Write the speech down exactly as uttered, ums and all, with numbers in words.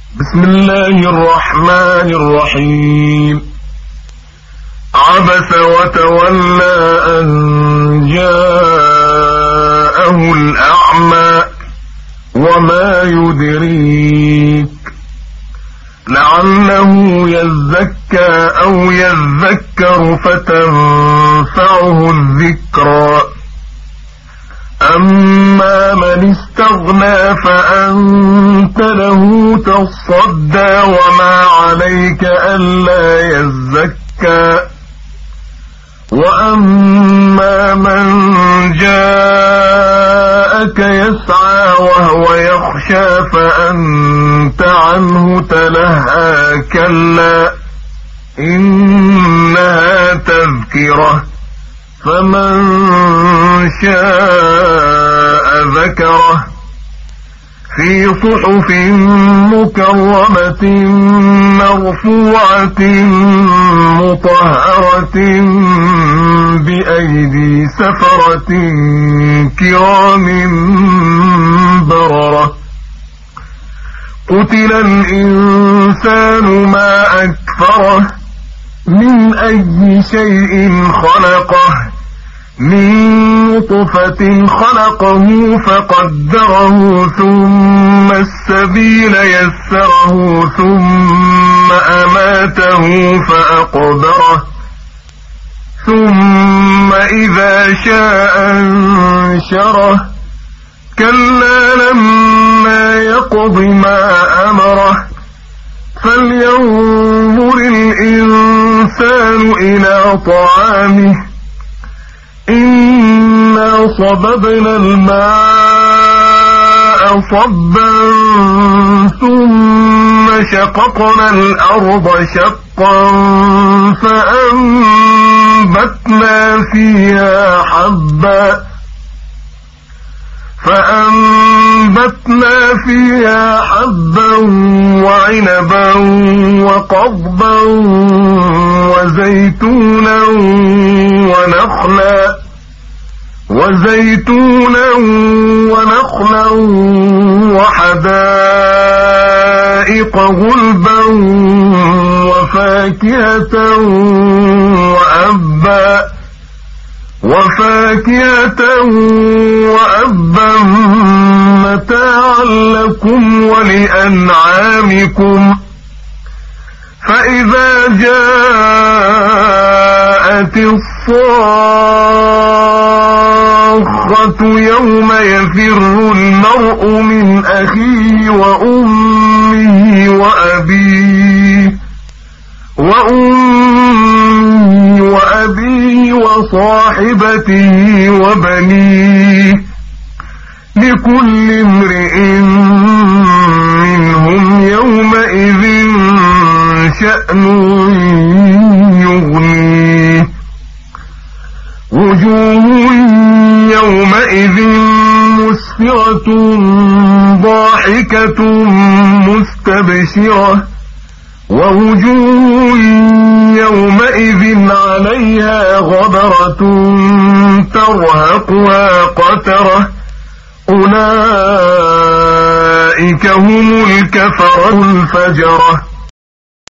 بسم الله الرحمن الرحيم. عبس وتولى أن جاءه الأعمى وما يدريك لعله يزكى أو يذكر فتنفعه الذكرى. أما من استغنى فأنت له تصدى وما عليك ألا يزكى. وأما من جاءك يسعى وهو يخشى فأنت عنه تلهى. كلا إنها تذكرة فمن شاء ذكره في صحف مكرمة مرفوعة مطهرة بأيدي سفرة كرام بررة. قتل الإنسان ما أكفره من أي شيء خلقه من نطفة خلقه فقدره ثم السبيل يسره ثم أماته فأقبره ثم إذا شاء أنشره. كلا لما يقض ما أمره فلينظر الإنسان إلى طعامه إنا صببنا الماء صبا ثم شققنا الأرض شقا فأنبتنا فيها حبا فأنبتنا فيها حبا وعنبا وقضبا وزيتونا ونخلا وزيتونا ونخلا وحدائق غلبا وفاكهة وأبا وفاكهة وأبا متاعا لكم ولأنعامكم. فإذا جاءت الصاخة يوم يفر المرء من أخيه وأمه وأبيه وأمه وأبيه وصاحبته وبنيه لكل امرئ منهم يومئذ شأن يغنيه. وجوه يومئذ مسفرة ضاحكة مستبشرة ووجوه يومئذ عليها غبرة ترهقها قترة أولئك هم الكفرة الفجرة.